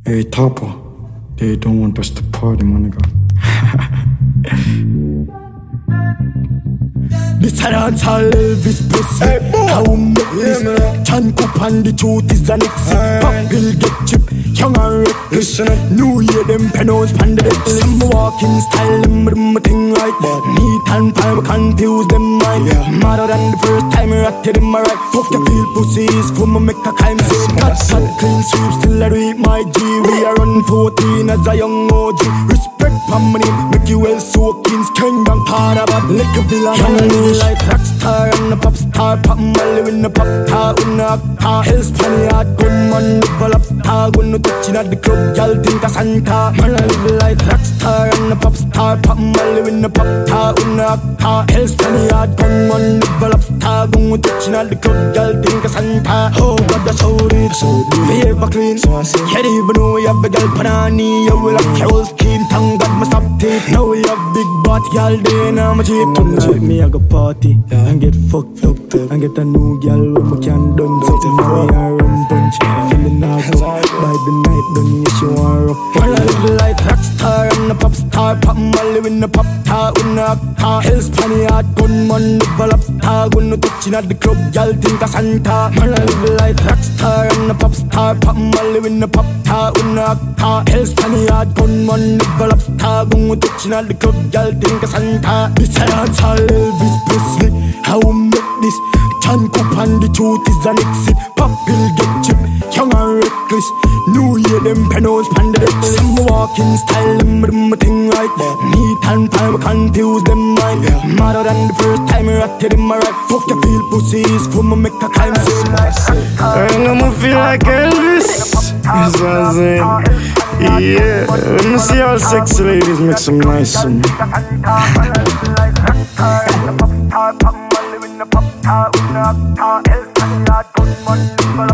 Hey, Topper, they don't want us to party, my nigga. This a dance all Elvis Presley. How we make this? Chan Coop and the truth is an exit. Pop Bill get chip, young and reckless. New Year them penos pan the decks. Some walking style, them rhythm thing right. Neat and fine, confuse them mind. Madder than the first time I ratted in my right. Fuck your feel pussies, for me make a climb. Got shot clean sweep, still I read my G. We are on 14 as a young OG. Respect for money, make you well soaking. Skeng bang part about lick a villa. Like rockstar and a pop star, pop Molly in the pop tar, in the car. Hell's funny hard, gunman, develop star. When you touching at the club, y'all think a Santa. Man, I live like rockstar and a pop star, pop Molly in the pop tar, in the car. Hell's funny hard, gunman, develop star. When you touching at the club, y'all think a Santa. Oh God, that's how it is. We ever clean, can't even know we have a girl panani. You will have Carol skin, tongue God must stop tape. Now we have big butt, y'all day, now I'm a jeep. Tonight me I go party and get fucked up and get a new girl when we can done something for me and rum punch. Feeling knocked up by the night, done yeah she want rough. Well I live like rockstar and a pop star, pop Molly in the pop tar, in the car. Hell's funny hard, gunman, develop star. When you touching at the club, y'all think a Santa. Man I live like rockstar and a pop star, pop Molly in the pop tar, in the car. Hell's funny hard, gunman, develop star. When you touching at the club, y'all think a Santa. This a dance all Elvis Presley. How we make this? Chan Coop and the truth is an exit. Pop Bill get chip, young and reckless. New Year them penos pan the decks. Some walking style, them rhythm thing right. Neat and fine, confuse them mind. Madder than the first time I ratted in my right. Fuck your feel pussies, for me make a climb. I'ma feel like Elvis. That's what I'm saying. Yeah, let me see all sexy ladies make some nice some. Pop,